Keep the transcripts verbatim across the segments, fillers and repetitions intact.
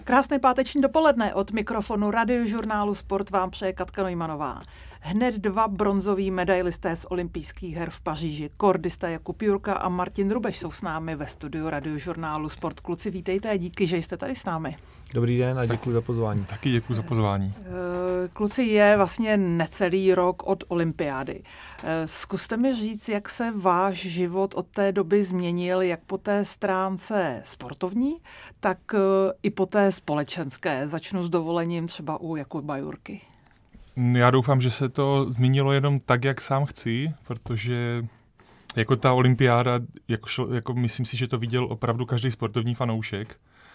Krásné páteční dopoledne od mikrofonu Radiožurnálu Sport vám přeje Katka Neumannová. Hned dva bronzoví medailisté z olympijských her v Paříži, kordista Jakub Jurka a Martin Rubeš jsou s námi ve studiu Radiožurnálu Sport. Kluci, vítejte a díky, že jste tady s námi. Dobrý den a děkuji za pozvání. Taky děkuji za pozvání. Kluci, je vlastně necelý rok od olympiády. Zkuste mi říct, jak se váš život od té doby změnil, jak po té stránce sportovní, tak i po té společenské. Začnu s dovolením třeba u Jakuba Jurky. Já doufám, že se to změnilo jenom tak, jak sám chci, protože jako ta olympiáda, jako, šlo, jako myslím si, že to viděl opravdu každý sportovní fanoušek.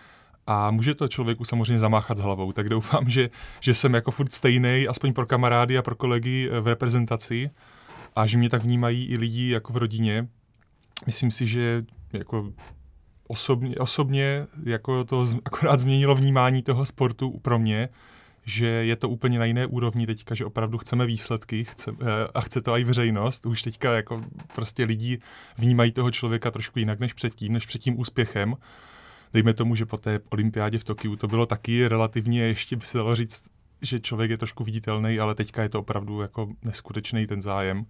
A může to člověku samozřejmě zamáchat s hlavou, tak doufám, že, že jsem jako furt stejnej, aspoň pro kamarády a pro kolegy v reprezentaci a že mě tak vnímají i lidi jako v rodině. Myslím si, že jako osobně, osobně jako to akorát změnilo vnímání toho sportu pro mě, že je to úplně na jiné úrovni teďka, že opravdu chceme výsledky chce, a chce to i veřejnost. Už teďka jako prostě lidi vnímají toho člověka trošku jinak než předtím, než před tím úspěchem. Dejme tomu, že po té olympiádě v Tokiu to bylo taky relativně, ještě by se dalo říct, že člověk je trošku viditelný, ale teďka je to opravdu jako neskutečný ten zájem.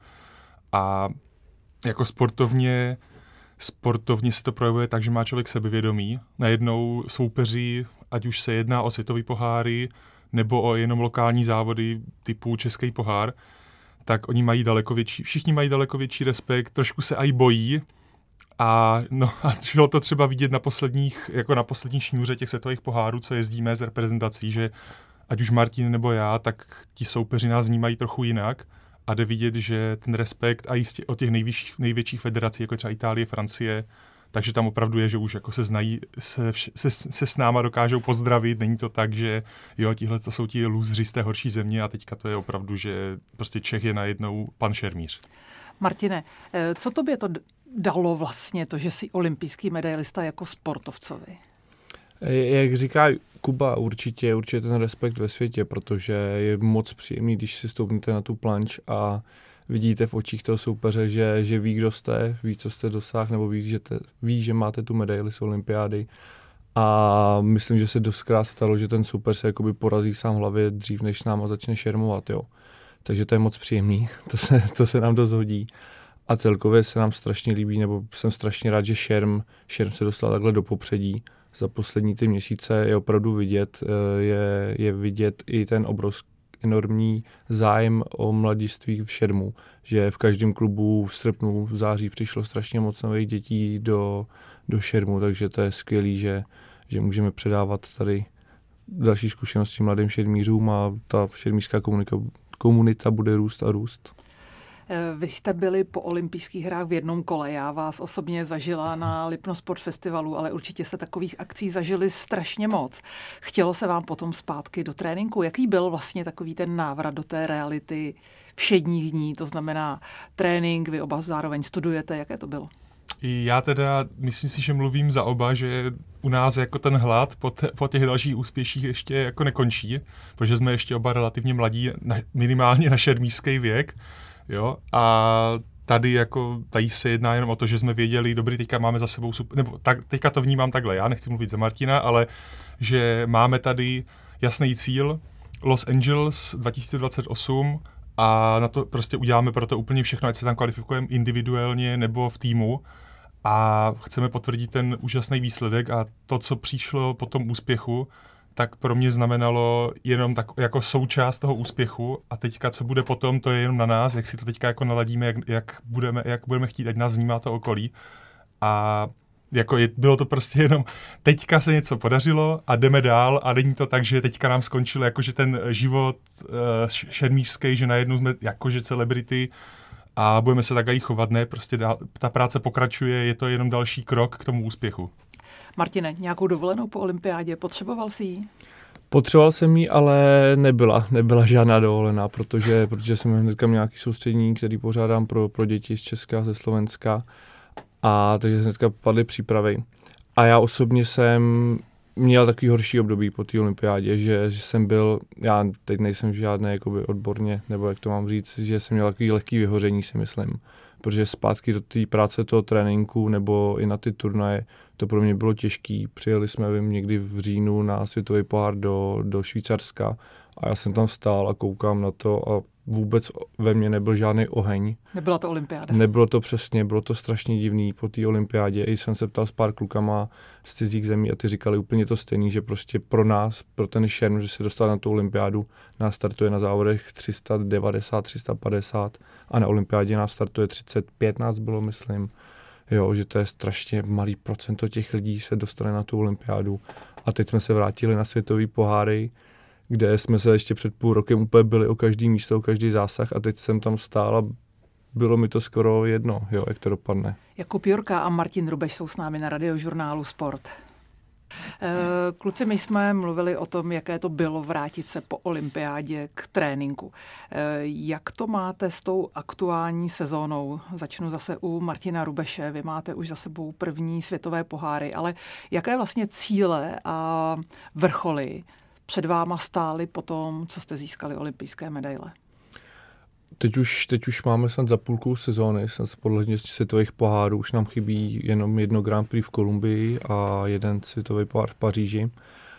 A jako sportovně, sportovně se to projevuje tak, že má člověk sebevědomí. Najednou soupeři, ať už se jedná o světový poháry, nebo o jenom lokální závody typu Český pohár, tak oni mají daleko větší, všichni mají daleko větší respekt, trošku se aj bojí. A no a šlo to třeba vidět na posledních, jako na poslední šňůře těch světových pohárů, co jezdíme z reprezentací, že ať už Martin nebo já, tak ti soupeři nás vnímají trochu jinak a jde vidět, že ten respekt a jistě od těch nejvyšších, největších federací, jako třeba Itálie, Francie, takže tam opravdu je, že už jako se znají, se, se, se s náma dokážou pozdravit, není to tak, že jo, tihle to jsou ti lůzři z té horší země a teďka to je opravdu, že prostě Čech je najednou pan šermíř. Martine, co tobě to dalo vlastně to, že jsi olympijský medailista jako sportovcovi? Jak říká Kuba, určitě, určitě ten respekt ve světě, protože je moc příjemný, když si stoupnete na tu planč a vidíte v očích toho soupeře, že, že ví, kdo jste, ví, co jste dosáhl, nebo ví, že, te, ví, že máte tu medaili z olympiády. A myslím, že se doskrát stalo, že ten soupeř se jakoby porazí sám v hlavě dřív, než náma začne šermovat, jo. Takže to je moc příjemný, to se, to se nám dost hodí. A celkově se nám strašně líbí, nebo jsem strašně rád, že šerm, šerm se dostal takhle do popředí. Za poslední ty měsíce je opravdu vidět, je, je vidět i ten obrovský, enormní zájem o mladiství v šermu, že v každém klubu v srpnu, v září přišlo strašně moc nových dětí do, do šermu, takže to je skvělý, že, že můžeme předávat tady další zkušenosti mladým šermířům a ta šermířská komunita, komunita bude růst a růst. Vy jste byli po olympijských hrách v jednom kole. Já vás osobně zažila na Lipno Sport Festivalu, ale určitě jste takových akcí zažili strašně moc. Chtělo se vám potom zpátky do tréninku? Jaký byl vlastně takový ten návrat do té reality všedních dní? To znamená trénink, vy oba zároveň studujete. Jaké to bylo? Já teda myslím si, že mluvím za oba, že u nás jako ten hlad po, te, po těch dalších úspěších ještě jako nekončí, protože jsme ještě oba relativně mladí, na, minimálně na šermířský věk. Jo, a tady jako tady se jedná jenom o to, že jsme věděli, dobrý, teďka máme za sebou super, nebo tak, teďka to vnímám takhle, já nechci mluvit za Martina, ale že máme tady jasný cíl Los Angeles dva tisíce dvacet osm a na to prostě uděláme pro to úplně všechno, ať se tam kvalifikujeme individuálně nebo v týmu a chceme potvrdit ten úžasný výsledek a to, co přišlo po tom úspěchu, tak pro mě znamenalo jenom tak jako součást toho úspěchu a teďka, co bude potom, to je jenom na nás, jak si to teďka jako naladíme, jak, jak, budeme, jak budeme chtít, ať nás vnímá to okolí. A jako je, bylo to prostě jenom, teďka se něco podařilo a jdeme dál a není to tak, že teďka nám skončil jakože ten život uh, šermířský, že najednou jsme jakože celebrity a budeme se tak i chovat, ne, prostě dál, ta práce pokračuje, je to jenom další krok k tomu úspěchu. Martine, nějakou dovolenou po olympiádě, potřeboval jsi ji? Potřeboval jsem ji, ale nebyla, nebyla žádná dovolená, protože, protože jsem hnedka měl nějaký soustředění, který pořádám pro, pro děti z Česka, ze Slovenska, a takže hnedka padly přípravy. A já osobně jsem měl takový horší období po té olympiádě, že, že jsem byl, já teď nejsem žádný jakoby odborně, nebo jak to mám říct, že jsem měl takový lehký vyhoření, si myslím. protože zpátky do té práce toho tréninku nebo i na ty turnaje, to pro mě bylo těžký. Přijeli jsme, vím, někdy v říjnu na světový pohár do, do Švýcarska a já jsem tam stál a koukám na to a vůbec ve mně nebyl žádný oheň. Nebyla to olympiáda. Nebylo to přesně, bylo to strašně divný po té olympiádě. I jsem se ptal s pár klukama z cizích zemí a ty říkali úplně to stejný, že prostě pro nás, pro ten šerm, že se dostal na tu olympiádu, nás startuje na závodech tři sta devadesát, tři sta padesát a na olympiádě nás startuje třicet pět, nás bylo, myslím. Jo, že to je strašně malý procento těch lidí se dostane na tu olympiádu. A teď jsme se vrátili na světový poháry, kde jsme se ještě před půl rokem úplně byli o každý místo, o každý zásah a teď jsem tam stál a bylo mi to skoro jedno, jo, jak to dopadne. Jakub Jurka a Martin Rubeš jsou s námi na Radiožurnálu Sport. Kluci, my jsme mluvili o tom, jaké to bylo vrátit se po olympiádě k tréninku. Jak to máte s tou aktuální sezónou? Začnu zase u Martina Rubeše. Vy máte už za sebou první světové poháry, ale jaké vlastně cíle a vrcholy před váma stály po tom, co jste získali olympijské medaile? Teď už, teď už máme snad za půlku sezóny, snad podle světových pohárů, už nám chybí jenom jedno Grand Prix v Kolumbii a jeden světový pohár v Paříži.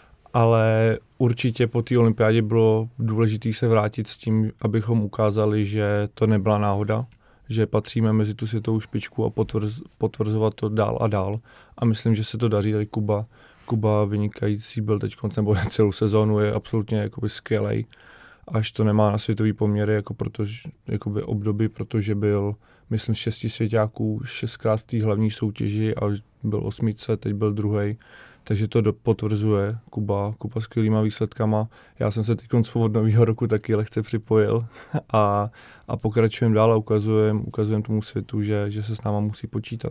Ale určitě po té olympiádě bylo důležité se vrátit s tím, abychom ukázali, že to nebyla náhoda, že patříme mezi tu světovou špičku a potvrz, potvrzovat to dál a dál. A myslím, že se to daří. Tady Kuba, Kuba vynikající byl teď koncem, nebo celou sezónu je absolutně jakoby skvělej. Až to nemá na světový poměry jako protože, jakoby období, protože byl, myslím, z šesti svěťáků šestkrát v té hlavní soutěži a byl osmice, teď byl druhej. Takže to do, potvrzuje Kuba, Kuba skvělýma výsledkama. Já jsem se teď od nového roku taky lehce připojil a, a pokračujeme dál a ukazujeme ukazujem tomu světu, že, že se s náma musí počítat.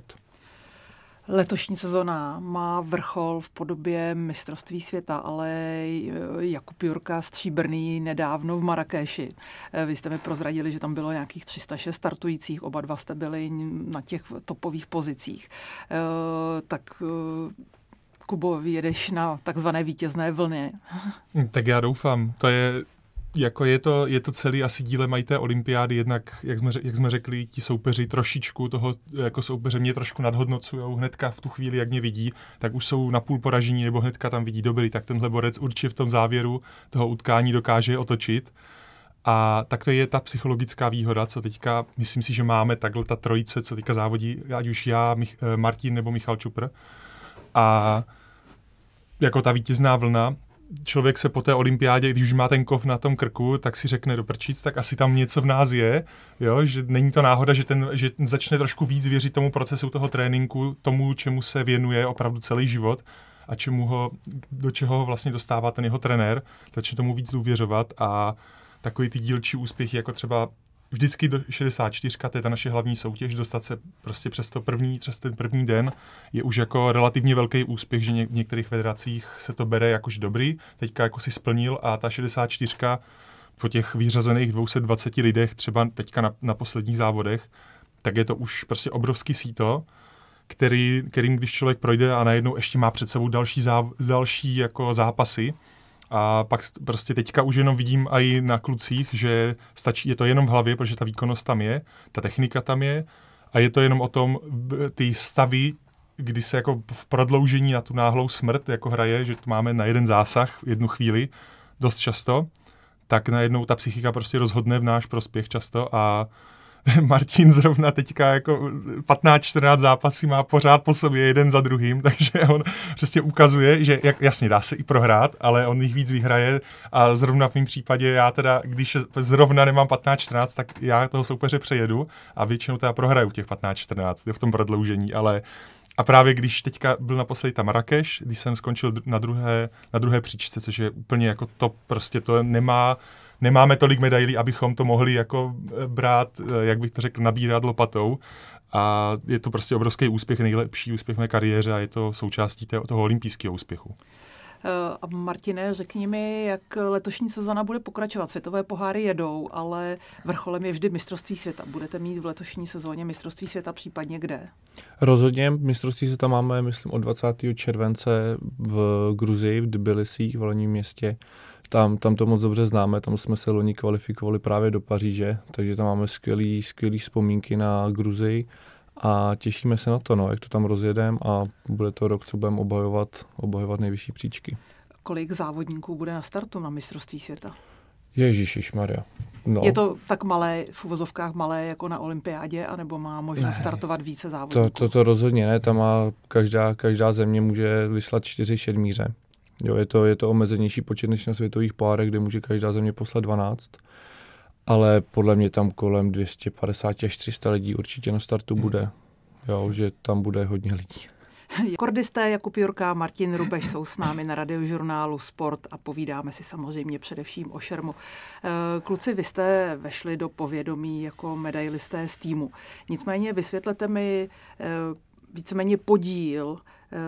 Letošní sezona má vrchol v podobě mistrovství světa, ale Jakub Jurka stříbrný nedávno v Marrakeši. Vy jste mi prozradili, že tam bylo nějakých tři sta šest startujících, oba dva jste byli na těch topových pozicích. Tak Kubo, jedeš na takzvané vítězné vlny. Tak já doufám. To je... Jako je to, je to celý asi díle mají té olympiády, jednak, jak jsme, jak jsme řekli, ti soupeři trošičku toho, jako soupeře mě trošku nadhodnocujou hnedka v tu chvíli, jak mě vidí, tak už jsou na půl poražení, nebo hnedka tam vidí dobrý, tak tenhle borec určitě v tom závěru toho utkání dokáže otočit. A tak to je ta psychologická výhoda, co teďka, myslím si, že máme takhle ta trojice, co teďka závodí, ať už já, Mich, Martin nebo Michal Čupr. A jako ta vítězná vlna, člověk se po té olympiádě, když už má ten kov na tom krku, tak si řekne do prčíc, tak asi tam něco v nás je, jo? Že není to náhoda, že, ten, že začne trošku víc věřit tomu procesu toho tréninku, tomu, čemu se věnuje opravdu celý život a čemu ho, do čeho ho vlastně dostává ten jeho trenér, začne tomu víc důvěřovat a takový ty dílčí úspěchy, jako třeba vždycky do šedesát čtyři, to je ta naše hlavní soutěž, dostat se prostě přes to první, přes ten první den je už jako relativně velký úspěch, že ně, v některých federacích se to bere jakož dobrý, teďka jako si splnil a ta šedesát čtyři po těch vyřazených dvě stě dvacet lidech, třeba teďka na, na posledních závodech, tak je to už prostě obrovský síto, který, kterým když člověk projde a najednou ještě má před sebou další, záv, další jako zápasy, a pak prostě teďka už jenom vidím i na klucích, že stačí, je to jenom v hlavě, protože ta výkonnost tam je, ta technika tam je a je to jenom o tom, ty stavy, kdy se jako v prodloužení na tu náhlou smrt jako hraje, že tu máme na jeden zásah jednu chvíli dost často, tak najednou ta psychika prostě rozhodne v náš prospěch často a Martin zrovna teďka jako patnáct čtrnáct zápasy má pořád po sobě jeden za druhým, takže on prostě ukazuje, že jak, jasně dá se i prohrát, ale on jich víc vyhraje a zrovna v mém případě já teda, když zrovna nemám patnáct čtrnáct, tak já toho soupeře přejedu a většinou teda prohraju těch patnáct čtrnáct v tom prodloužení, ale a právě když teďka byl naposledy ta Marrakeš, když jsem skončil na druhé, na druhé příčce, což je úplně jako top, prostě to nemá Nemáme tolik medailí, abychom to mohli jako brát, jak bych to řekl, nabírat lopatou. A je to prostě obrovský úspěch, nejlepší úspěch mé kariéře a je to součástí toho olympijského úspěchu. A Martine, řekni mi, jak letošní sezona bude pokračovat. Světové poháry jedou, ale vrcholem je vždy mistrovství světa. Budete mít v letošní sezóně mistrovství světa případně kde? Rozhodně mistrovství světa máme, myslím, od dvacátého července v Gruzii, v Tbilisí, v hlavním městě. Tam, tam to moc dobře známe, tam jsme se loni kvalifikovali právě do Paříže, takže tam máme skvělý, skvělý vzpomínky na Gruzii a těšíme se na to, no, jak to tam rozjedeme a bude to rok, co budeme obhajovat, obhajovat nejvyšší příčky. Kolik závodníků bude na startu na mistrovství světa? Ježišmarja. No. Je to tak malé, v uvozovkách malé jako na olympiádě, anebo má možnost ne, startovat více závodníků? To, to, to rozhodně ne, tam má každá, každá země může vyslat čtyři šedmíře. Jo, je to, je to omezenější počet než na světových pohárech, kde může každá země poslat dvanáct. Ale podle mě tam kolem dvě stě padesát až tři sta lidí určitě na startu hmm. bude. Jo, že tam bude hodně lidí. Kordisté Jakub Jurka, Martin Rubeš jsou s námi na radiožurnálu Sport a povídáme si samozřejmě především o šermu. Kluci, vy jste vešli do povědomí jako medailisté z týmu. Nicméně vysvětlete mi víceméně podíl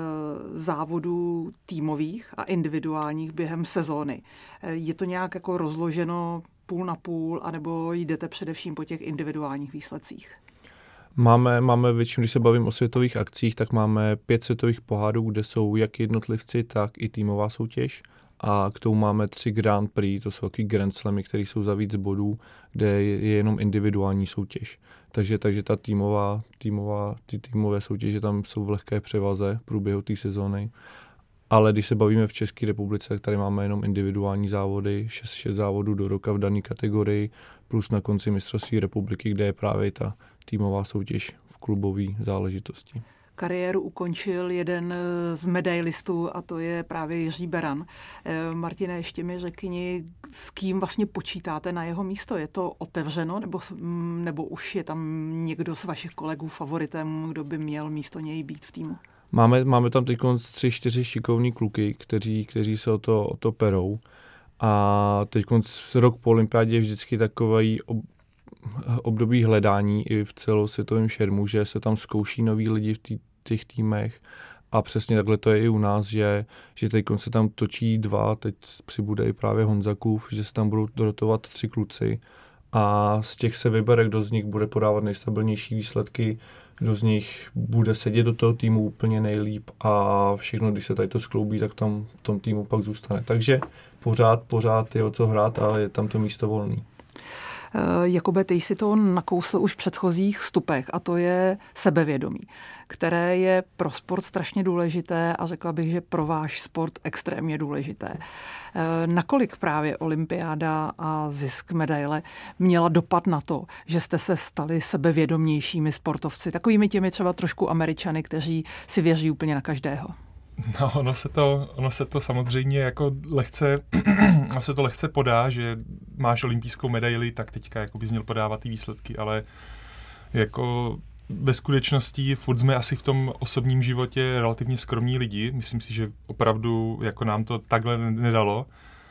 závodů týmových a individuálních během sezóny. Je to nějak jako rozloženo půl na půl, anebo jdete především po těch individuálních výsledcích? Máme, máme většinou, když se bavím o světových akcích, tak máme pět světových pohárů, kde jsou jak jednotlivci, tak i týmová soutěž. A k tomu máme tři Grand Prix, to jsou takový Grand Slamy, které jsou za víc bodů, kde je, je jenom individuální soutěž. Takže, takže ta týmová, týmová, ty týmové soutěže tam jsou v lehké převaze v průběhu té sezóny. Ale když se bavíme v České republice, tak tady máme jenom individuální závody, šest, šest závodů do roka v dané kategorii, plus na konci mistrovství republiky, kde je právě ta týmová soutěž v klubové záležitosti. Kariéru ukončil jeden z medailistů a to je právě Jiří Beran. Martine, ještě mi řekni, s kým vlastně počítáte na jeho místo? Je to otevřeno nebo, nebo už je tam někdo z vašich kolegů favoritem, kdo by měl místo něj být v týmu? Máme, máme tam teď tři, čtyři šikovní kluky, kteří, kteří se o to, o to perou. A teď rok po olympiádě je vždycky takový ob, období hledání i v celosvětovém šermu, že se tam zkouší noví lidi v tý, těch týmech. A přesně takhle to je i u nás, že, že teď se tam točí dva, teď přibude i právě Honzakův, že se tam budou dotovat tři kluci. A z těch se vybere, kdo z nich bude podávat nejstabilnější výsledky, kdo z nich bude sedět do toho týmu úplně nejlíp a všechno, když se tady to skloubí, tak tam v tom týmu pak zůstane. Takže pořád, pořád je o co hrát a je tam to místo volný. Jakube, ty jsi to nakousl už v předchozích vstupech a to je sebevědomí, které je pro sport strašně důležité a řekla bych, že pro váš sport extrémně důležité. Nakolik právě olympiáda a zisk medaile měla dopad na to, že jste se stali sebevědomějšími sportovci, takovými těmi třeba trošku Američany, kteří si věří úplně na každého? No, ono se to, ono se to samozřejmě jako lehce, ono se to lehce podá, že máš olympijskou medaili, tak teďka jako bys měl podávat ty výsledky, ale jako ve skutečnosti furt jsme asi v tom osobním životě relativně skromní lidi. Myslím si, že opravdu jako nám to takhle nedalo.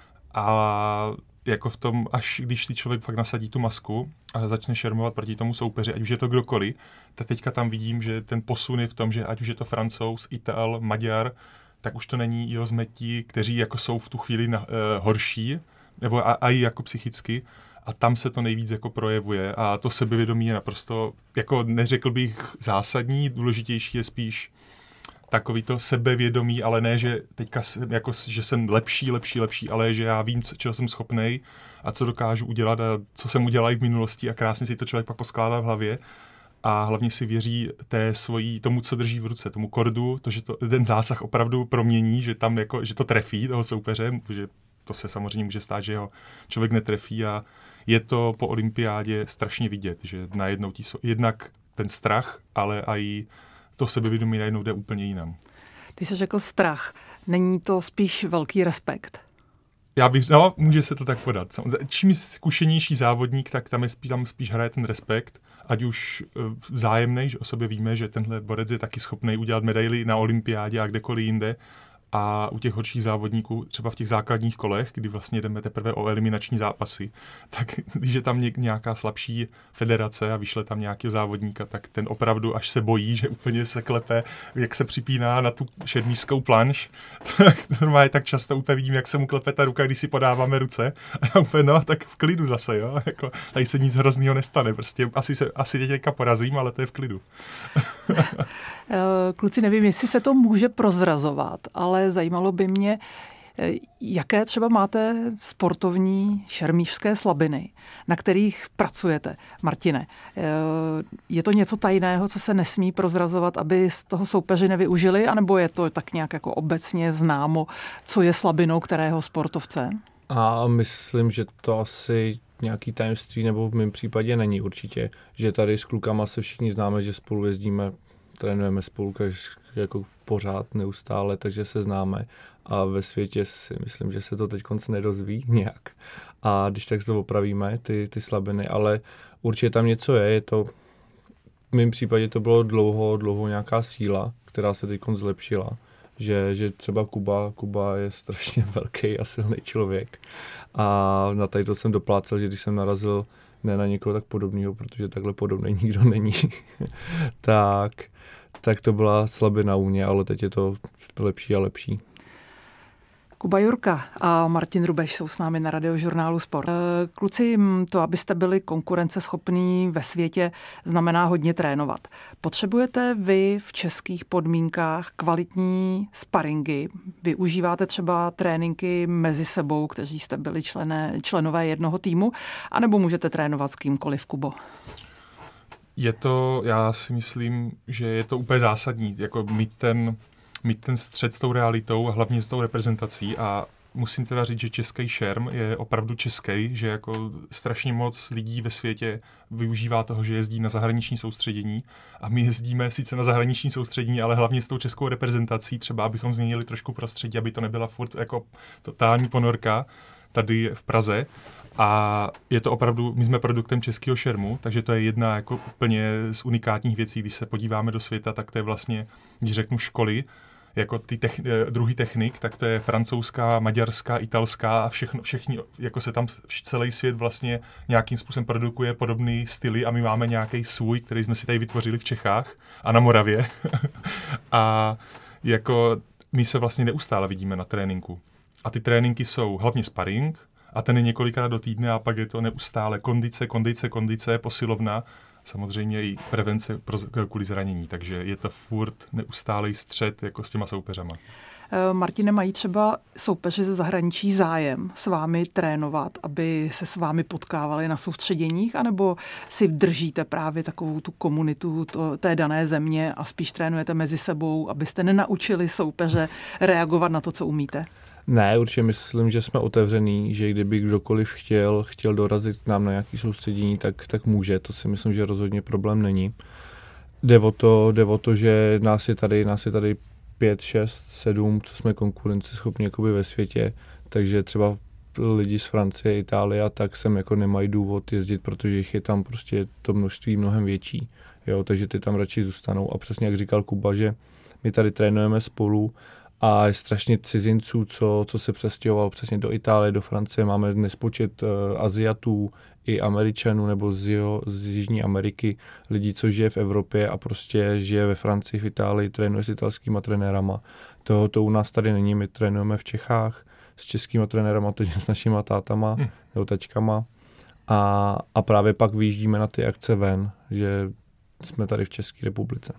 A jako v tom, až když si člověk fakt nasadí tu masku a začne šermovat proti tomu soupeři, ať už je to kdokoliv, tak teďka tam vidím, že ten posun je v tom, že ať už je to Francouz, Ital, Maďar, tak už to není jeho zmetí, kteří jako jsou v tu chvíli na, uh, horší, nebo a, a i jako psychicky. A tam se to nejvíc jako projevuje a to sebevědomí je naprosto, jako neřekl bych zásadní, důležitější je spíš takový to sebevědomí, ale ne, že teďka jsem, jako, že jsem lepší, lepší, lepší, ale že já vím, co, čeho jsem schopnej a co dokážu udělat a co jsem udělal i v minulosti a krásně si to člověk pak poskládá v hlavě a hlavně si věří té svojí, tomu, co drží v ruce, tomu kordu, to, že to, ten zásah opravdu promění, že tam jako, že to trefí toho soupeře, že to se samozřejmě může stát, že ho člověk netrefí a je to po olympiádě strašně vidět, že najednou tí, jednak ten strach, ale i to sebevědomí najednou jde úplně jinam. Ty jsi řekl strach. Není to spíš velký respekt? Já bych, no, může se to tak podat. Čím zkušenější závodník, tak tam, je spíš, tam spíš hraje ten respekt, ať už vzájemnej, že o sobě víme, že tenhle borec je taky schopný udělat medaili na olympiádě a kdekoliv jinde. A u těch horších závodníků, třeba v těch základních kolech, kdy vlastně jdeme teprve o eliminační zápasy, tak když je tam nějaká slabší federace a vyšle tam nějakého závodníka, tak ten opravdu až se bojí, že úplně se klepe, jak se připíná na tu šermířskou planš. Tak normálně tak často úplně vidím, jak se mu klepe ta ruka, když si podáváme ruce. A já úplně, no, tak v klidu zase, jo. Jako, tady se nic hroznýho nestane. Prostě asi, se, asi tě teďka porazím, ale to je v klidu. Kluci, nevím, jestli se to může prozrazovat, ale zajímalo by mě, Jaké třeba máte sportovní šermířské slabiny, na kterých pracujete, Martine? Je to něco tajného, co se nesmí prozrazovat, aby z toho soupeři nevyužili, anebo je to tak nějak jako obecně známo, co je slabinou kterého sportovce? A myslím, že to asi nějaký tajemství, nebo v mém případě není určitě, že tady s klukama se všichni známe, že spolu jezdíme, trénujeme spolu jako pořád, neustále, takže se známe a ve světě si myslím, že se to teď konc nedozví nějak. A když tak to opravíme, ty, ty slabiny, ale určitě tam něco je, je to, v mém případě to bylo dlouho, dlouho nějaká síla, která se teď konc zlepšila. Že, že třeba Kuba, Kuba je strašně velký a silný člověk. A na tady to jsem doplácel, že když jsem narazil ne na někoho tak podobného, protože takhle podobný nikdo není, tak, tak to byla slabina u mě, ale teď je to lepší a lepší. Kuba Jurka a Martin Rubeš jsou s námi na Radiožurnálu Sport. Kluci, to, abyste byli konkurenceschopní ve světě, znamená hodně trénovat. Potřebujete vy v českých podmínkách kvalitní sparingy? Využíváte třeba tréninky mezi sebou, kteří jste byli člené, členové jednoho týmu, anebo můžete trénovat s kýmkoliv, Kubo? Je to, já si myslím, že je to úplně zásadní, jako mít ten mít ten střed s tou realitou a hlavně s tou reprezentací a musím teda říct, že český šerm je opravdu český, že jako strašně moc lidí ve světě využívá toho, že jezdí na zahraniční soustředění a my jezdíme sice na zahraniční soustředění, ale hlavně s tou českou reprezentací, třeba abychom změnili trošku prostředí, aby to nebyla furt jako totální ponorka tady v Praze. A je to opravdu, my jsme produktem českého šermu, takže to je jedna jako úplně z unikátních věcí, když se podíváme do světa, tak to je vlastně, když řeknu školy, jako ty techn- druhý technik, tak to je francouzská, maďarská, italská a všechno, všechny, jako se tam celý svět vlastně nějakým způsobem produkuje podobný styly a my máme nějaký svůj, který jsme si tady vytvořili v Čechách a na Moravě. A jako my se vlastně neustále vidíme na tréninku. A ty tréninky jsou hlavně sparring, a ten je několikrát do týdne a pak je to neustále kondice, kondice, kondice, posilovna, samozřejmě i prevence pro, kvůli zranění, takže je to furt neustálej střet jako s těma soupeřama. Martine, mají třeba soupeři ze zahraničí zájem s vámi trénovat, aby se s vámi potkávali na soustředěních, anebo si držíte právě takovou tu komunitu to, té dané země a spíš trénujete mezi sebou, abyste nenaučili soupeře reagovat na to, co umíte? Ne, určitě myslím, že jsme otevřený, že kdyby kdokoliv chtěl, chtěl dorazit k nám na nějaké soustředění, tak, tak může. To si myslím, že rozhodně problém není. Jde o to, jde o to, že nás je tady, nás je tady pět, šest, sedm, co jsme konkurenceschopní jakoby ve světě, takže třeba lidi z Francie, Itálie a tak sem jako nemají důvod jezdit, protože jich je tam prostě to množství mnohem větší. Jo, takže ty tam radši zůstanou. A přesně jak říkal Kuba, že my tady trénujeme spolu, a je strašně cizinců, co, co se přestěhoval přesně do Itálie, do Francie. Máme nespočet uh, Aziatů i Američanů nebo z, jeho, z Jižní Ameriky, lidí, co žije v Evropě a prostě žije ve Francii, v Itálii, trénuje s italskýma trenérama. Toho to u nás tady není, my trénujeme v Čechách s českýma trenérama, takže s našima tátama hmm. nebo tačkama. A, a právě pak vyjíždíme na ty akce ven, že jsme tady v České republice.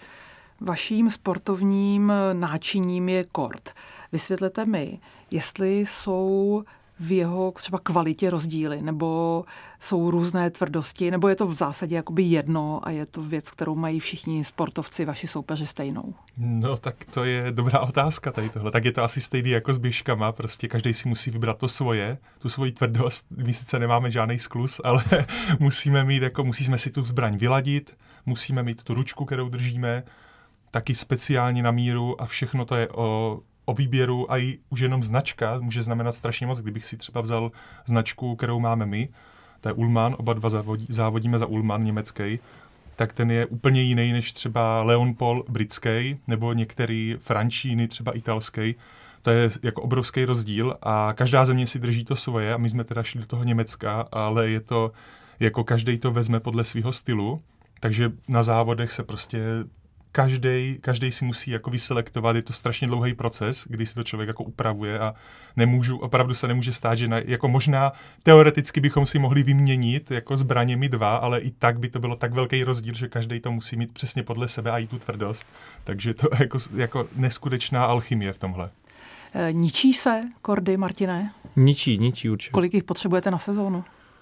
Vaším sportovním náčiním je kort. Vysvětlete mi, jestli jsou v jeho třeba kvalitě rozdíly, nebo jsou různé tvrdosti, nebo je to v zásadě jakoby jedno a je to věc, kterou mají všichni sportovci, vaši soupeři stejnou? No tak to je dobrá otázka tady tohle. Tak je to asi stejný jako s běžkama, prostě každý si musí vybrat to svoje, tu svoji tvrdost. My sice nemáme žádný skluz, ale musíme mít, jako musíme si tu zbraň vyladit, musíme mít tu ručku, kterou držíme, taky speciálně na míru a všechno to je o, o výběru a i už jenom značka může znamenat strašně moc. Kdybych si třeba vzal značku, kterou máme my, to je Ullmann, oba dva závodí, závodíme za Ullmann německý, tak ten je úplně jiný než třeba Leon Paul britský nebo některý frančíny, třeba italský. To je jako obrovský rozdíl a každá země si drží to svoje a my jsme teda šli do toho Německa, ale je to, jako každej to vezme podle svého stylu, takže na závodech se prostě Každej, každej si musí jako vyselektovat, je to strašně dlouhý proces, kdy si to člověk jako upravuje a nemůžu, opravdu se nemůže stát, že na, jako možná teoreticky bychom si mohli vyměnit jako zbraněmi dva, ale i tak by to bylo tak velký rozdíl, že každej to musí mít přesně podle sebe a i tu tvrdost. Takže to je jako, jako neskutečná alchymie v tomhle. Ničí se kordy, Martine? Ničí, ničí určitě. Kolik jich potřebujete na sezónu?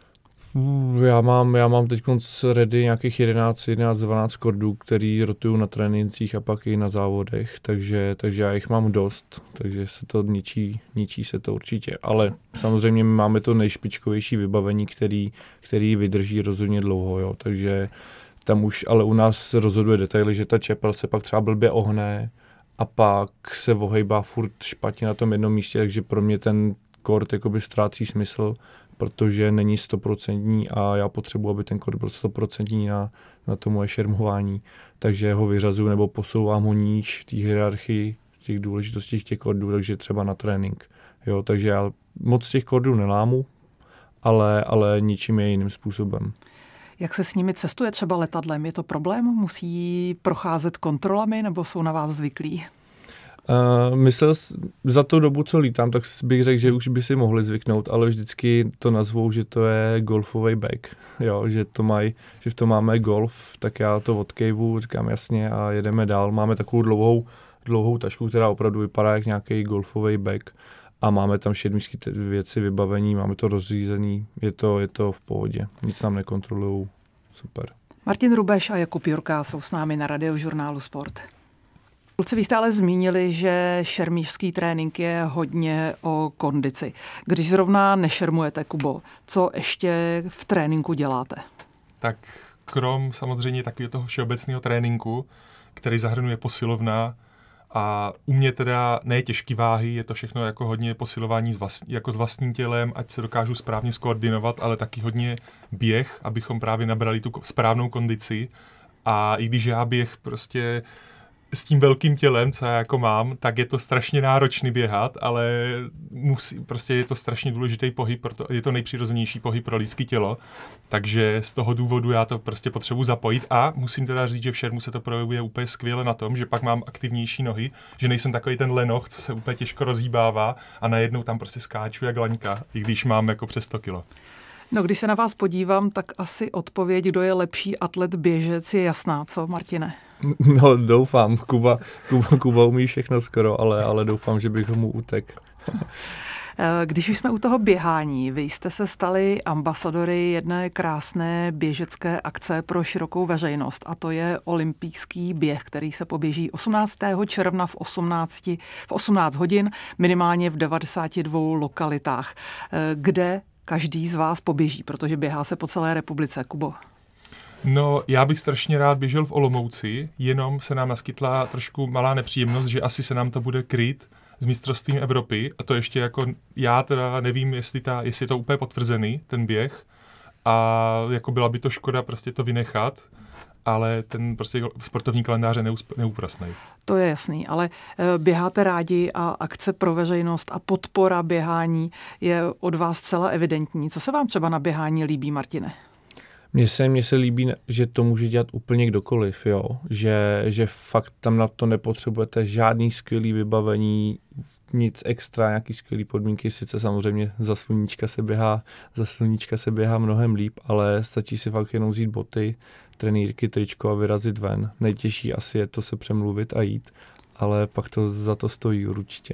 Já mám, já mám teď ready nějakých jedenáct, jedenáct, dvanáct kordů, který rotují na trénincích a pak i na závodech, takže, takže já jich mám dost, takže se to ničí, ničí se to určitě. Ale samozřejmě my máme to nejšpičkovější vybavení, který, který vydrží rozhodně dlouho, jo, takže tam už, ale u nás rozhoduje detaily, že ta čepel se pak třeba blbě ohne a pak se ohejbá furt špatně na tom jednom místě, takže pro mě ten kord jakoby ztrácí smysl, protože není stoprocentní a já potřebuji, aby ten kord byl stoprocentní na, na to moje šermování. Takže ho vyřazuju nebo posouvám ho níž v té hierarchii, v těch důležitostích těch kordů, takže třeba na trénink. Jo, takže já moc těch kordů nelámu, ale, ale ničím je jiným způsobem. Jak se s nimi cestuje třeba letadlem? Je to problém? Musí procházet kontrolami nebo jsou na vás zvyklí? Uh, myslel, za tu dobu, co lítám, tak bych řekl, že už by si mohli zvyknout, ale vždycky to nazvou, že to je golfový bag, jo, že to mají, že v tom máme golf, tak já to odkejvu, říkám jasně a jedeme dál. Máme takovou dlouhou, dlouhou tašku, která opravdu vypadá jak nějaký golfový bag a máme tam šermířské věci, vybavení, máme to rozřízený, je to, je to v pohodě, nic nám nekontrolujou, super. Martin Rubeš a Jakub Jurka jsou s námi na Radiožurnálu Sport. Kluci, vy jste ale zmínili, že šermířský trénink je hodně o kondici. Když zrovna nešermujete, Kubo, co ještě v tréninku děláte? Tak krom samozřejmě takového toho všeobecného tréninku, který zahrnuje posilovna a u mě teda ne těžký váhy, je to všechno jako hodně posilování s vlastní, jako s vlastním tělem, ať se dokážu správně skoordinovat, ale taky hodně běh, abychom právě nabrali tu správnou kondici. A i když já běh prostě s tím velkým tělem, co já jako mám, tak je to strašně náročný běhat, ale musí, prostě je to strašně důležitý pohyb, proto je to nejpřirozenější pohyb pro lidské tělo, takže z toho důvodu já to prostě potřebuji zapojit a musím teda říct, že v šermu se to projevuje úplně skvěle na tom, že pak mám aktivnější nohy, že nejsem takový ten lenoch, co se úplně těžko rozhýbává a najednou tam prostě skáču jak laňka, i když mám jako přes sto kilo. No, když se na vás podívám, tak asi odpověď, kdo je lepší atlet běžec, je jasná, co, Martine? No, doufám. Kuba, Kuba, Kuba umí všechno skoro, ale, ale doufám, že bych mu utek. Když už jsme u toho běhání, vy jste se stali ambasadory jedné krásné běžecké akce pro širokou veřejnost a to je olympijský běh, který se poběží osmnáctého června v, osmnáct, v osmnáct hodin, minimálně v devadesáti dvou lokalitách, kde každý z vás poběží, protože běhá se po celé republice. Kubo? No, já bych strašně rád běžel v Olomouci, jenom se nám naskytla trošku malá nepříjemnost, že asi se nám to bude kryt s mistrovstvím Evropy a to ještě jako, já teda nevím, jestli, ta, jestli je to úplně potvrzený, ten běh a jako byla by to škoda prostě to vynechat, ale ten prostě sportovní kalendář je neúprosný. To je jasný, ale běháte rádi a akce pro veřejnost a podpora běhání je od vás zcela evidentní. Co se vám třeba na běhání líbí, Martine? Mně se, mně se líbí, že to může dělat úplně kdokoliv, jo? Že, že fakt tam na to nepotřebujete žádný skvělý vybavení, nic extra, nějaký skvělý podmínky, sice samozřejmě za sluníčka se běhá, za sluníčka se běhá mnohem líp, ale stačí si fakt jenom vzít boty, trenýrky, tričko a vyrazit ven. Nejtěžší asi je to se přemluvit a jít, ale pak to za to stojí určitě.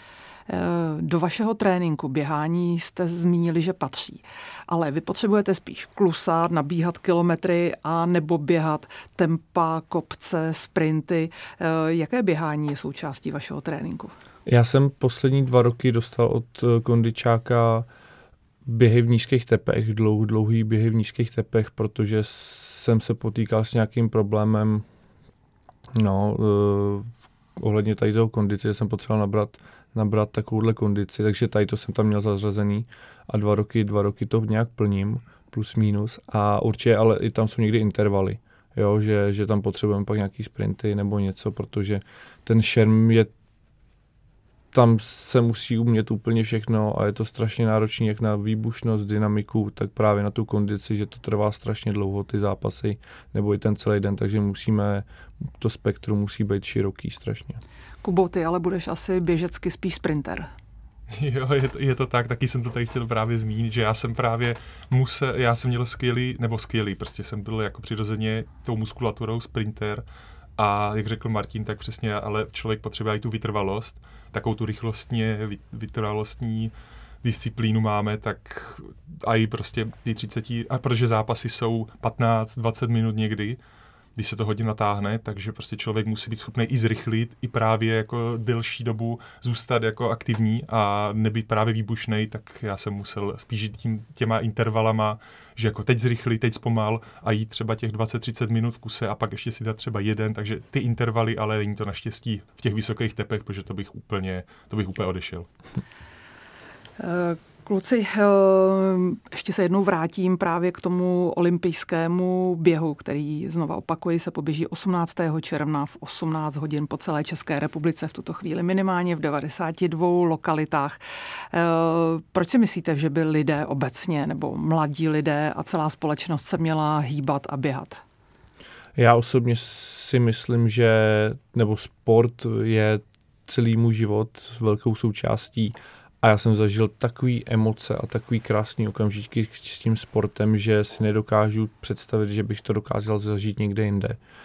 Do vašeho tréninku běhání jste zmínili, že patří, ale vy potřebujete spíš klusát, nabíhat kilometry a nebo běhat tempa, kopce, sprinty. Jaké běhání je součástí vašeho tréninku? Já jsem poslední dva roky dostal od kondičáka běhy v nízkých tepech, dlouhý, dlouhý běhy v nízkých tepech, protože jsem se potýkal s nějakým problémem no, uh, ohledně tady toho kondice, že jsem potřeboval nabrat nabrat takovouhle kondici, takže tady to jsem tam měl zařazený a dva roky, dva roky to nějak plním, plus minus a určitě, ale i tam jsou někdy intervaly, jo, že, že tam potřebujeme pak nějaký sprinty nebo něco, protože ten šerm je, tam se musí umět úplně všechno a je to strašně náročné jak na výbušnost, dynamiku, tak právě na tu kondici, že to trvá strašně dlouho, ty zápasy, nebo i ten celý den, takže musíme, to spektrum musí být široký strašně. Kubo, ty ale budeš asi běžecky spíš sprinter. Jo, je to, je to tak, taky jsem to tady chtěl právě zmínit, že já jsem právě musel, já jsem měl skvělý, nebo skvělý, prostě jsem byl jako přirozeně tou muskulaturou sprinter a jak řekl Martin, tak přesně, ale člověk potřebuje i tu vytrvalost, takovou tu rychlostně, vytrvalostní disciplínu máme, tak a i prostě ty třicet, a protože zápasy jsou patnáct dvacet minut někdy, když se to hodně natáhne, takže prostě člověk musí být schopný i zrychlit, i právě jako delší dobu zůstat jako aktivní a nebýt právě výbušnej, tak já jsem musel spíš jít tím, těma intervalama, že jako teď zrychlit, teď zpomal a jít třeba těch dvacet třicet minut v kuse a pak ještě si dát třeba jeden, takže ty intervaly, ale není to naštěstí v těch vysokých tepech, protože to bych úplně, to bych úplně odešel. Kluci, ještě se jednou vrátím právě k tomu olympijskému běhu, který, znova opakuji, se poběží osmnáctého června v osmnáct hodin po celé České republice, v tuto chvíli minimálně v devadesáti dvou lokalitách. Proč si myslíte, že by lidé obecně nebo mladí lidé a celá společnost se měla hýbat a běhat? Já osobně si myslím, že nebo sport je celý můj život s velkou součástí. A já jsem zažil takový emoce a takový krásný okamžiky s tím sportem, že si nedokážu představit, že bych to dokázal zažít někde jinde.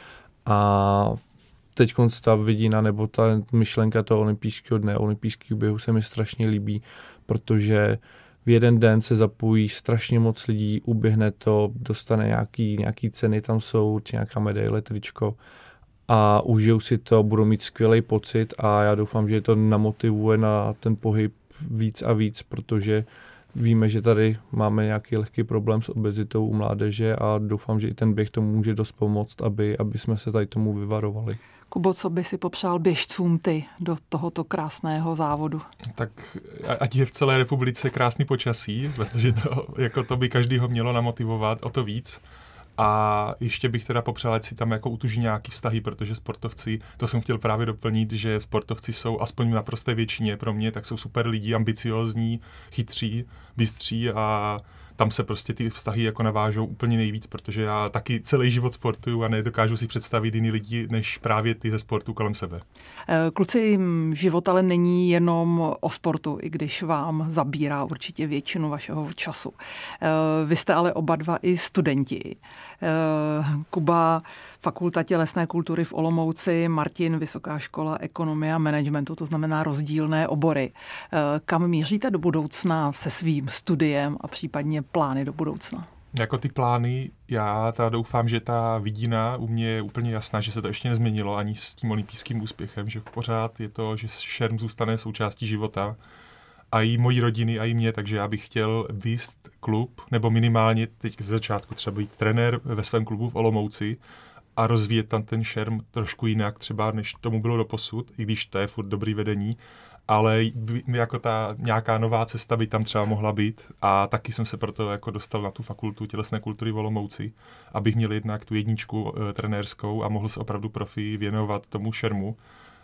A teď ta vidina nebo ta myšlenka toho olympijského dne, olympijského běhu se mi strašně líbí, protože v jeden den se zapojí strašně moc lidí, uběhne to, dostane nějaký, nějaký ceny, tam jsou, nějaká medaile, tričko a užijou si to, budou mít skvělý pocit a já doufám, že to namotivuje na ten pohyb víc a víc, protože víme, že tady máme nějaký lehký problém s obezitou u mládeže a doufám, že i ten běh tomu může dost pomoct, aby, aby jsme se tady tomu vyvarovali. Kubo, co by si popřál běžcům ty do tohoto krásného závodu? Tak ať je v celé republice krásný počasí, protože to, jako to by každýho mělo namotivovat o to víc. A ještě bych teda popřál, ať si tam jako utuží nějaký vztahy, protože sportovci, to jsem chtěl právě doplnit, že sportovci jsou aspoň na prosté většině pro mě, tak jsou super lidi, ambiciózní, chytří, bystří a tam se prostě ty vztahy jako navážou úplně nejvíc, protože já taky celý život sportuju a nedokážu si představit jiný lidi, než právě ty ze sportu kolem sebe. Kluci, život ale není jenom o sportu, i když vám zabírá určitě většinu vašeho času. Vy jste ale oba dva i studenti. Kuba, Fakulta tělesné kultury v Olomouci, Martin, Vysoká škola ekonomie a managementu, to znamená rozdílné obory. Kam míříte do budoucna se svým studiem a případně plány do budoucna? Jako ty plány, já teda doufám, že ta vidina u mě je úplně jasná, že se to ještě nezměnilo ani s tím olympijským úspěchem, že pořád je to, že šerm zůstane součástí života a i mojí rodiny, a i mě, takže já bych chtěl vést klub, nebo minimálně teď z začátku třeba být trenér ve svém klubu v Olomouci a rozvíjet tam ten šerm trošku jinak třeba, než tomu bylo doposud, i když to je furt dobrý vedení, ale jako ta nějaká nová cesta by tam třeba mohla být a taky jsem se proto jako dostal na tu fakultu tělesné kultury v Olomouci, abych měl jednak tu jedničku e, trenérskou a mohl se opravdu profi věnovat tomu šermu.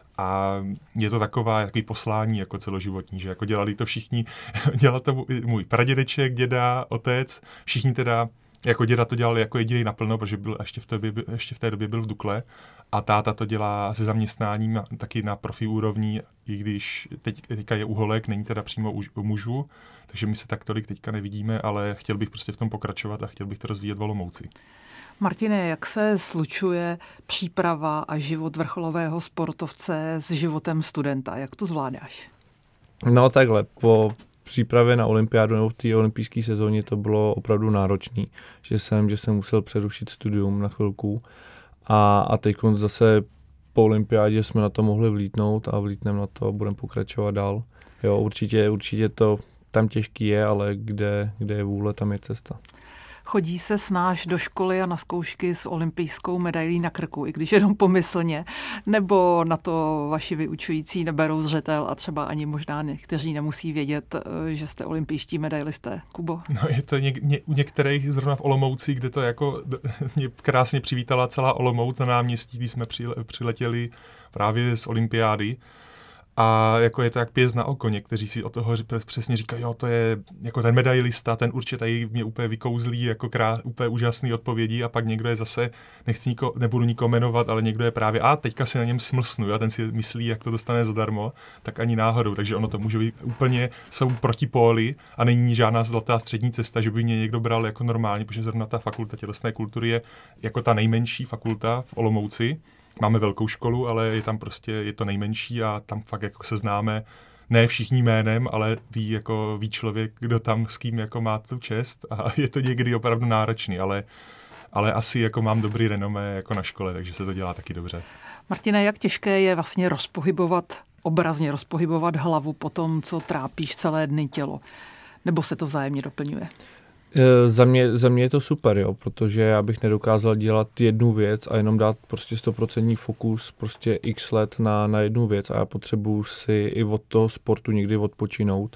A je to taková takový poslání jako celoživotní, že jako dělali to všichni, dělal to můj pradědeček, děda, otec, všichni teda, jako děda to dělal jako jediný naplno, protože byl ještě v, té době, ještě v té době byl v Dukle a táta to dělá se zaměstnáním taky na profi úrovni, i když teď, teďka je uholek, není teda přímo u, u mužů, takže my se tak tolik teďka nevidíme, ale chtěl bych prostě v tom pokračovat a chtěl bych to rozvíjet v Olomouci. Martine, jak se slučuje příprava a život vrcholového sportovce s životem studenta? Jak to zvládáš? No takhle, po přípravě na olympiádu nebo v té olympijské sezóně to bylo opravdu náročné, že jsem, že jsem musel přerušit studium na chvilku a, a teď zase po olympiádě jsme na to mohli vlítnout a vlítneme na to a budeme pokračovat dál. Jo, určitě, určitě to tam těžký je, ale kde, kde je vůle, tam je cesta. Chodí se snáš do školy a na zkoušky s olympijskou medailí na krku, i když jenom pomyslně, nebo na to vaši vyučující neberou zřetel a třeba ani možná někteří nemusí vědět, že jste olympijští medailisté. Kubo? No je to něk, ně, u některých zrovna v Olomouci, kde to jako mě krásně přivítala celá Olomouc na náměstí, když jsme přiletěli právě z olympiády. A jako je to jak pěst na oko, někteří si o toho přesně říkají, jo, to je jako ten medailista, ten určitě tady mě úplně vykouzlí, jako krá, úplně úžasný odpovědi a pak někdo je zase, nechci niko, nebudu nikoho jmenovat, ale někdo je právě, a teďka si na něm smlsnu, a ten si myslí, jak to dostane zadarmo, tak ani náhodou, takže ono to může být úplně, jsou protipóly a není žádná zlatá střední cesta, že by mě někdo bral jako normálně, protože zrovna ta fakulta tělesné kultury je jako ta nejmenší fakulta v Olomouci. máme velkou školu, ale je tam prostě, je to nejmenší a tam fakt jako se známe, ne všichni jménem, ale ví, jako, ví člověk, kdo tam s kým jako má tu čest a je to někdy opravdu náročný, ale, ale asi jako mám dobrý renomé jako na škole, takže se to dělá taky dobře. Martine, jak těžké je vlastně rozpohybovat, obrazně rozpohybovat hlavu po tom, co trápíš celé dny tělo? Nebo se to vzájemně doplňuje? E, za mě, za mě je to super, jo, protože já bych nedokázal dělat jednu věc a jenom dát prostě stoprocentní fokus prostě x let na, na jednu věc a já potřebuji si i od toho sportu někdy odpočinout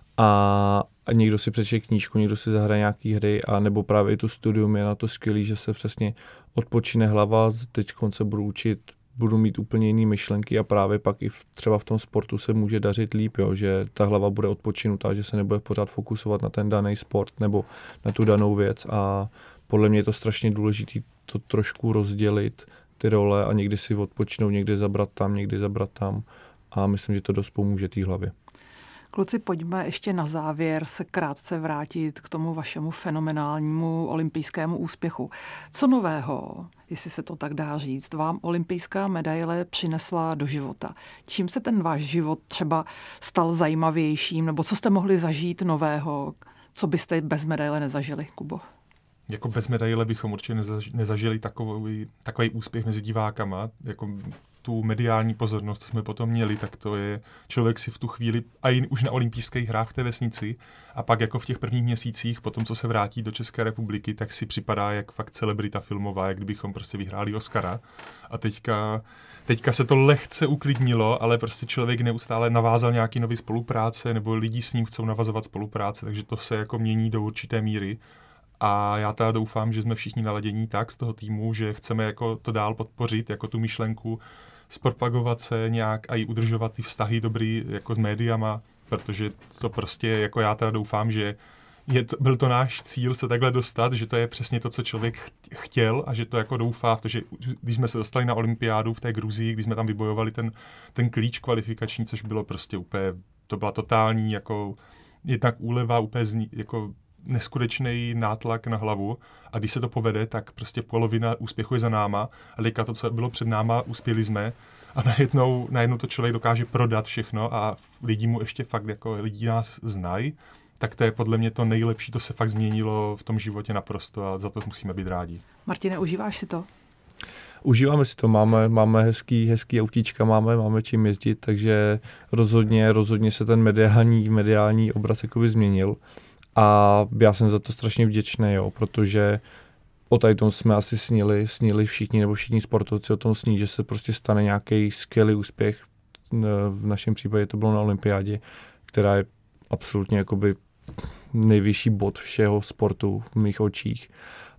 a, a někdo si přečte knížku, někdo si zahraje nějaký hry a nebo právě i to studium je na to skvělý, že se přesně odpočine hlava, teď se budu učit, budu mít úplně jiný myšlenky a právě pak i v, třeba v tom sportu se může dařit líp, jo, že ta hlava bude odpočinutá, že se nebude pořád fokusovat na ten daný sport nebo na tu danou věc a podle mě je to strašně důležité to trošku rozdělit, ty role a někdy si odpočinout, někdy zabrat tam, někdy zabrat tam a myslím, že to dost pomůže té hlavě. Kluci, pojďme ještě na závěr se krátce vrátit k tomu vašemu fenomenálnímu olympijskému úspěchu. Co nového, jestli se to tak dá říct, vám olympijská medaile přinesla do života? Čím se ten váš život třeba stal zajímavějším, nebo co jste mohli zažít nového, co byste bez medaile nezažili, Kubo? Jako bez medaile bychom určitě nezažili takový, takový úspěch mezi divákama, jako tu mediální pozornost, co jsme potom měli, tak to je, člověk si v tu chvíli, a i už na olympijských hrách v té vesnici, a pak jako v těch prvních měsících, potom co se vrátí do České republiky, tak si připadá jak fakt celebrita filmová, jak kdybychom prostě vyhráli Oscara. A teďka, teďka se to lehce uklidnilo, ale prostě člověk neustále navázal nějaký nový spolupráce, nebo lidi s ním chcou navazovat spolupráce, takže to se jako mění do určité míry. A já teda doufám, že jsme všichni naladění tak z toho týmu, že chceme jako to dál podpořit, jako tu myšlenku, zpropagovat se nějak a i udržovat ty vztahy dobrý jako s médiama, protože to prostě, jako já teda doufám, že je to, byl to náš cíl se takhle dostat, že to je přesně to, co člověk chtěl a že to jako doufá, protože když jsme se dostali na olympiádu v té Gruzii, když jsme tam vybojovali ten, ten klíč kvalifikační, což bylo prostě úplně, to byla totální jako jednak úleva, úplně zni, jako neskutečný nátlak na hlavu a když se to povede, tak prostě polovina úspěchu je za náma a teďka to, co bylo před náma, uspěli jsme a najednou, najednou to člověk dokáže prodat všechno a lidi mu ještě fakt, jako lidi nás znají, tak to je podle mě to nejlepší, to se fakt změnilo v tom životě naprosto a za to musíme být rádi. Martine, užíváš si to? Užíváme si to, máme, máme hezký, hezký autíčka, máme, máme čím jezdit, takže rozhodně, rozhodně se ten mediální, mediální obraz jakoby změnil. A já jsem za to strašně vděčný, jo, protože o tady tom jsme asi snili, snili všichni, nebo všichni sportovci o tom sní, že se prostě stane nějaký skvělý úspěch. V našem případě to bylo na olympiádě, která je absolutně jakoby nejvyšší bod všeho sportu v mých očích.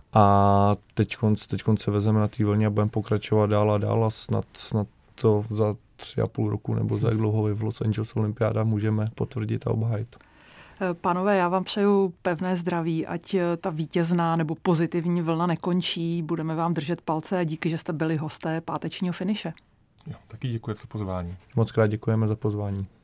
A teď se vezeme na té vlně a budeme pokračovat dál a dál a snad, snad to za tři a půl roku nebo za jak dlouho v Los Angeles olympiáda můžeme potvrdit a obhájit. Pánové, já vám přeju pevné zdraví, ať ta vítězná nebo pozitivní vlna nekončí. Budeme vám držet palce a díky, že jste byli hosté pátečního finiše. Jo, taky děkuji za pozvání. Moc krát děkujeme za pozvání.